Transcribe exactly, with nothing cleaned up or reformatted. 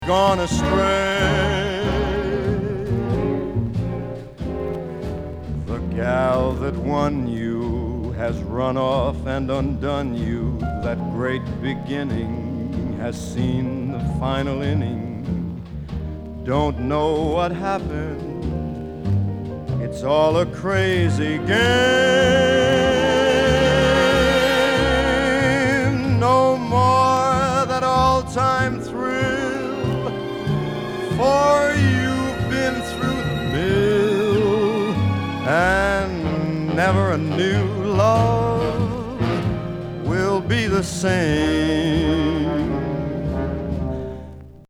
gone astray. The gal that won you has run off and undone you. That great beginning has seen the final inning. Don't know what happened. It's all a crazy game. No more that all-time thrill, for you've been through the mill, and never a new love will be the same.